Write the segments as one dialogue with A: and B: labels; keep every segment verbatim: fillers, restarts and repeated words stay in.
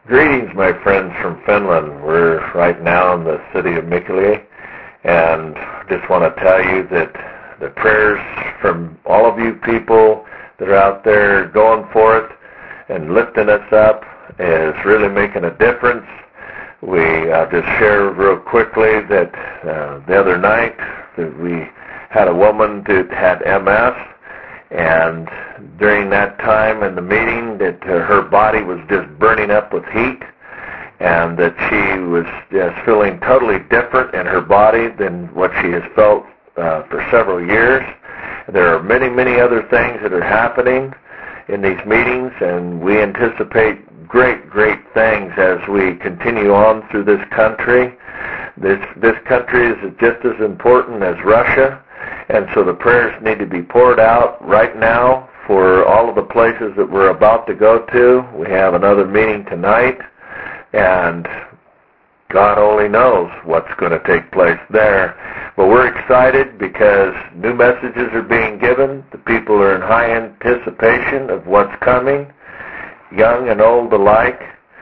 A: Greetings, my friends from Finland. We're right now in the city of Mikkeli, and just want to tell you that the prayers from all of you people that are out there going for it and lifting us up is really making a difference. We uh, just share real quickly that uh, the other night that we had a woman that had M S, and during that time in the meeting that uh, her body was just burning up with heat, and that she was just feeling totally different in her body than what she has felt uh, for several years. There are many, many other things that are happening in these meetings, and we anticipate great, great things as we continue on through this country. This, this country is just as important as Russia, and so the prayers need to be poured out right now for all of the places that we're about to go to. We have another meeting tonight, and God only knows what's going to take place there. But we're excited because new messages are being given. The people are in high anticipation of what's coming, young and old alike.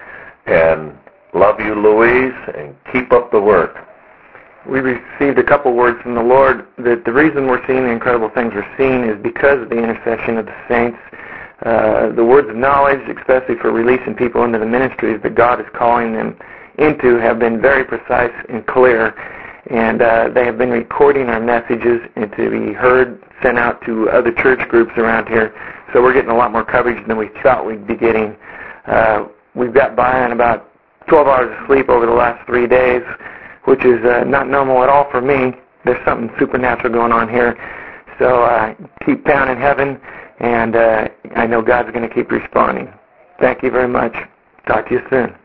A: And love you, Louise, and keep up the work.
B: We received a couple words from the Lord that the reason we're seeing the incredible things we're seeing is because of the intercession of the saints. Uh, the words of knowledge, especially for releasing people into the ministries that God is calling them into, have been very precise and clear. And uh, they have been recording our messages and to be heard, sent out to other church groups around here. So we're getting a lot more coverage than we thought we'd be getting. Uh, we've got by on about twelve hours of sleep over the last three days, which is uh, not normal at all for me. There's something supernatural going on here. So uh, keep pounding heaven, and uh, I know God's going to keep responding. Thank you very much. Talk to you soon.